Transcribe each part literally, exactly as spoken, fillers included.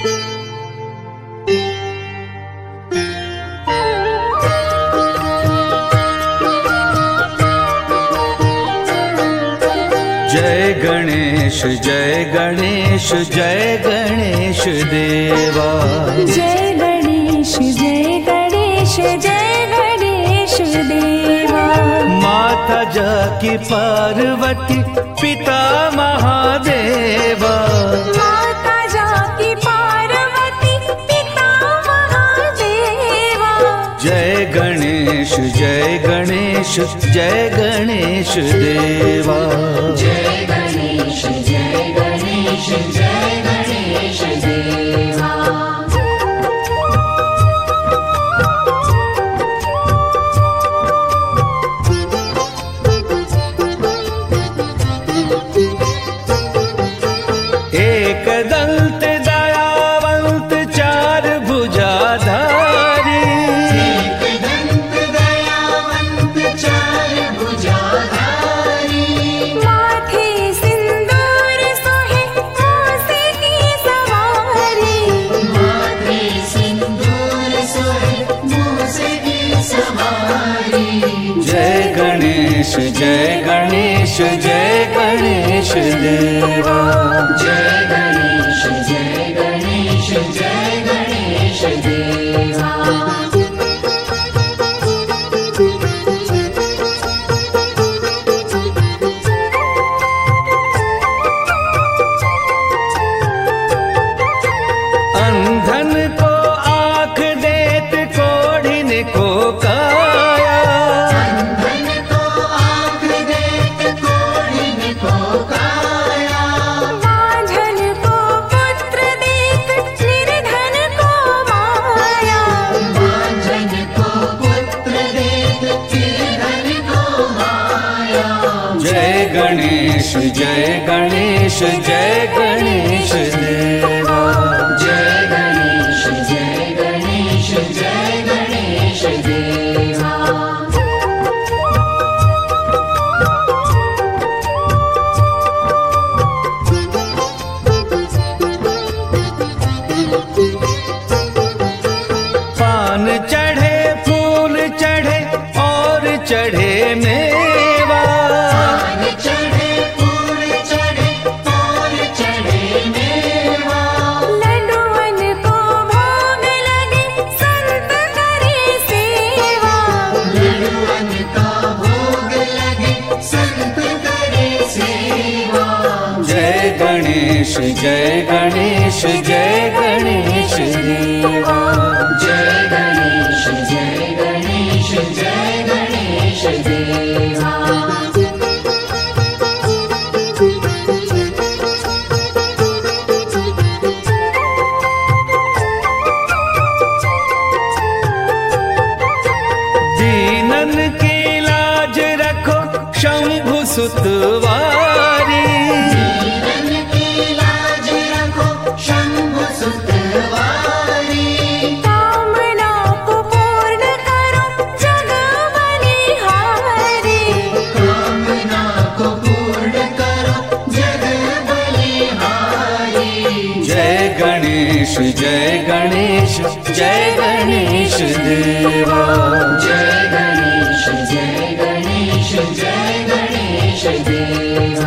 जय गणेश जय गणेश जय गणेश देवा। जय गणेश जय गणेश जय गणेश देवा। माता जाकी पार्वती पिता महादेवा। माता जाकी पार्वती पिता महादेवा। जय गणेश जय गणेश जय गणेश देवा। जय गणेश जय गणेश जय गणेश देवा। एक दंत दयावंत चार भुजाधारी। एक दंत दयावंत चार भुजाधारी। माथे सिंदूर सोहे मूसे की सवारी। माथे सिंदूर सोहे मूसे की सवारी। जय गणेश जय गणेश जय गणेश देवा। जय गणेश जय गणेश जय गणेश देवा। अंधन को आँख देत कोढ़िन को काया। अंधन को आँख देत कोढ़िन को काया। बांझन को पुत्र देत निर्धन को माया। बांझन को पुत्र देत निर्धन को माया। जय गणेश जय गणेश जय गणेश देवा। जय गणेश जय गणेश जय गणेश देवा। पान चढ़े फूल चढ़े और चढ़े मेवा। पान चढ़े फूल चढ़े और चढ़े मेवा। लड्डुअन को भोग लगे संत करे सेवा। लड्डुअन का भोग लगे संत करे सेवा। जय गणेश जय गणेश जय गणेश देवा। जय गणेश जय गणेश जय गणेश देवा। दीनन की लाज रखो शंभु सुतवारी। दीनन की लाज रखो शंभु सुतवारी। कामना को पूर्ण करो जग बलिहारी। कामना को पूर्ण करो जग बलिहारी। जय गणेश जय गणेश जय गणेश देवा। जय गणेश जय गणेश जय गणेश देवा।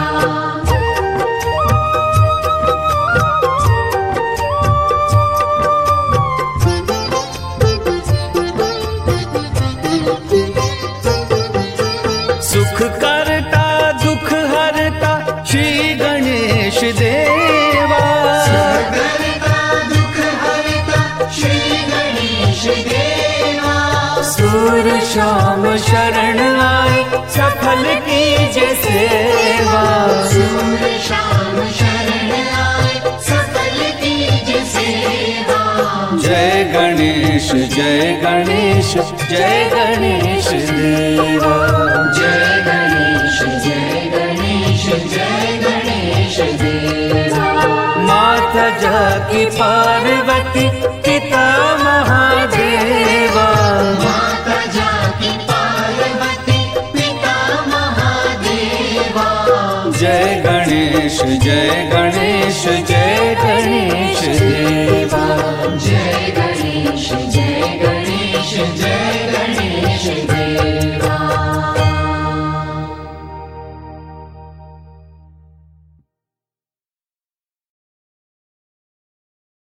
सुख करता दुख हरता श्री गणेश देवा। करता दुख हरता श्री गणेश देवा। सूर शाम शरण आए सफल कीजे सेवा। सूर शाम शरण आए सफल कीजे सेवा। जय गणेश जय गणेश जय गणेश देवा। जय गणेश जय गणेश जय गणेश देवा। माता जाकी पार्वती पिता महादेवा। माता जाकी पार्वती पिता महादेवा। जय गणेश जय गणेश जय गणेश देवा। देवा।